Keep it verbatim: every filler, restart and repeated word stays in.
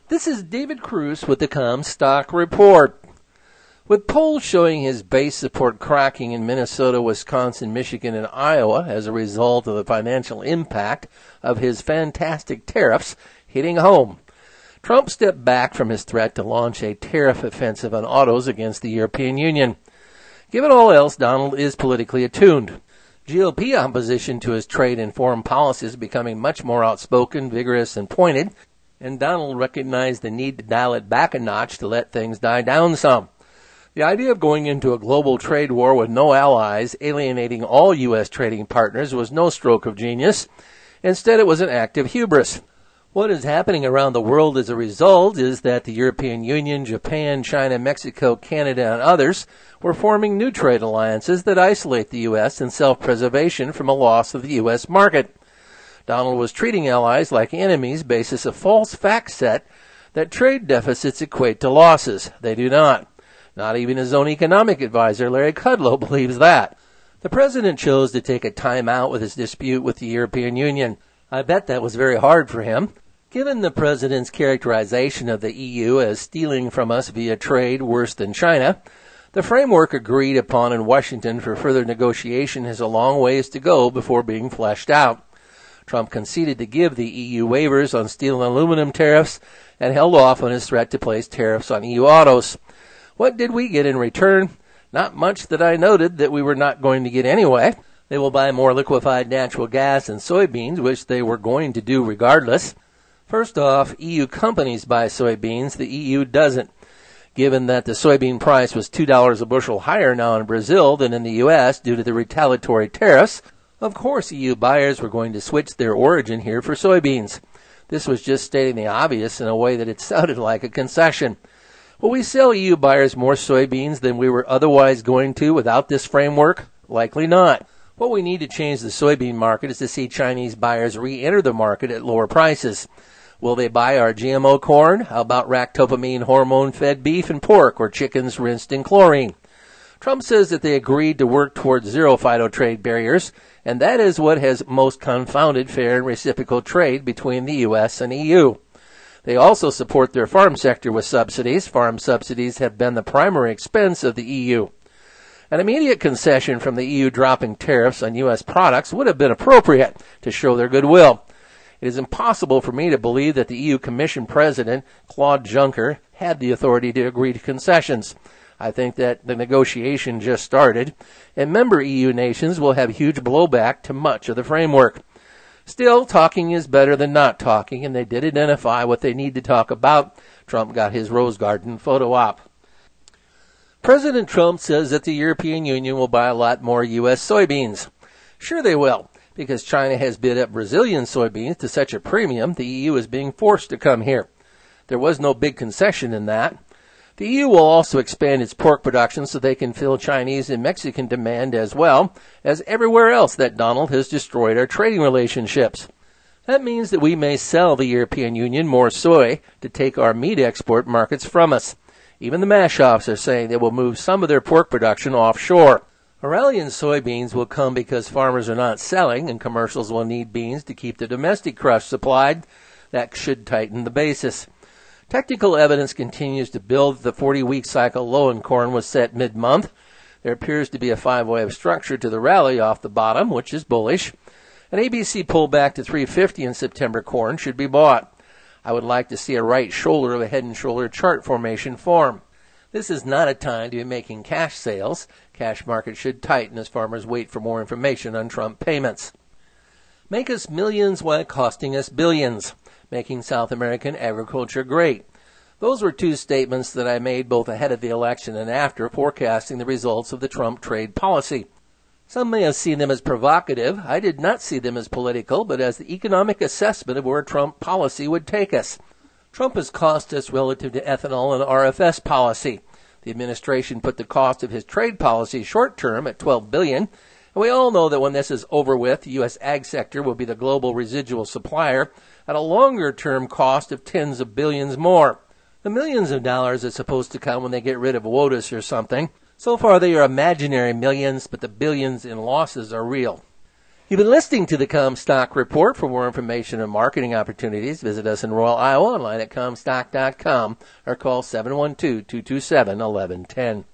This is David Cruz with the Comstock Report. With polls showing his base support cracking in Minnesota, Wisconsin, Michigan, and Iowa as a result of the financial impact of his fantastic tariffs hitting home, Trump stepped back from his threat to launch a tariff offensive on autos against the European Union. Given all else, Donald is politically attuned. G O P opposition to his trade and foreign policies is becoming much more outspoken, vigorous, and pointed, and Donald recognized the need to dial it back a notch to let things die down some. The idea of going into a global trade war with no allies, alienating all U S trading partners, was no stroke of genius. Instead, it was an act of hubris. What is happening around the world as a result is that the European Union, Japan, China, Mexico, Canada, and others were forming new trade alliances that isolate the U S in self-preservation from a loss of the U S market. Donald was treating allies like enemies basis a false fact set that trade deficits equate to losses. They do not. Not even his own economic advisor, Larry Kudlow, believes that. The president chose to take a time out with his dispute with the European Union. I bet that was very hard for him. Given the president's characterization of the E U as stealing from us via trade worse than China, the framework agreed upon in Washington for further negotiation has a long ways to go before being fleshed out. Trump conceded to give the E U waivers on steel and aluminum tariffs and held off on his threat to place tariffs on E U autos. What did we get in return? Not much that I noted that we were not going to get anyway. They will buy more liquefied natural gas and soybeans, which they were going to do regardless. First off, E U companies buy soybeans, the E U doesn't. Given that the soybean price was two dollars a bushel higher now in Brazil than in the U S due to the retaliatory tariffs, of course E U buyers were going to switch their origin here for soybeans. This was just stating the obvious in a way that it sounded like a concession. Will we sell E U buyers more soybeans than we were otherwise going to without this framework? Likely not. What we need to change the soybean market is to see Chinese buyers re-enter the market at lower prices. Will they buy our G M O corn? How about ractopamine hormone-fed beef and pork or chickens rinsed in chlorine? Trump says that they agreed to work towards zero phytotrade barriers, and that is what has most confounded fair and reciprocal trade between the U S and E U. They also support their farm sector with subsidies. Farm subsidies have been the primary expense of the E U. An immediate concession from the E U dropping tariffs on U S products would have been appropriate to show their goodwill. It is impossible for me to believe that the E U Commission President, Claude Juncker, had the authority to agree to concessions. I think that the negotiation just started, and member E U nations will have huge blowback to much of the framework. Still, talking is better than not talking, and they did identify what they need to talk about. Trump got his Rose Garden photo op. President Trump says that the European Union will buy a lot more U S soybeans. Sure they will, because China has bid up Brazilian soybeans to such a premium, the E U is being forced to come here. There was no big concession in that. The E U will also expand its pork production so they can fill Chinese and Mexican demand as well as everywhere else that Donald has destroyed our trading relationships. That means that we may sell the European Union more soy to take our meat export markets from us. Even the mash-offs are saying they will move some of their pork production offshore. A rally in soybeans will come because farmers are not selling and commercials will need beans to keep the domestic crush supplied. That should tighten the basis. Technical evidence continues to build. The forty-week cycle low in corn was set mid-month. There appears to be a five-wave structure to the rally off the bottom, which is bullish. An A B C pullback to three fifty in September corn should be bought. I would like to see a right shoulder of a head and shoulder chart formation form. This is not a time to be making cash sales. Cash market should tighten as farmers wait for more information on Trump payments. Make us millions while costing us billions. Making South American agriculture great. Those were two statements that I made both ahead of the election and after, forecasting the results of the Trump trade policy. Some may have seen them as provocative. I did not see them as political, but as the economic assessment of where Trump policy would take us. Trump has cost us relative to ethanol and R F S policy. The administration put the cost of his trade policy short-term at twelve billion dollars, and we all know that when this is over with, the U S ag sector will be the global residual supplier at a longer-term cost of tens of billions more. The millions of dollars is supposed to come when they get rid of WOTUS or something. So far they are imaginary millions, but the billions in losses are real. You've been listening to the Comstock Report. For more information on marketing opportunities, visit us in Royal, Iowa, online at comstock dot com or call seven one two, two two seven, one one one zero.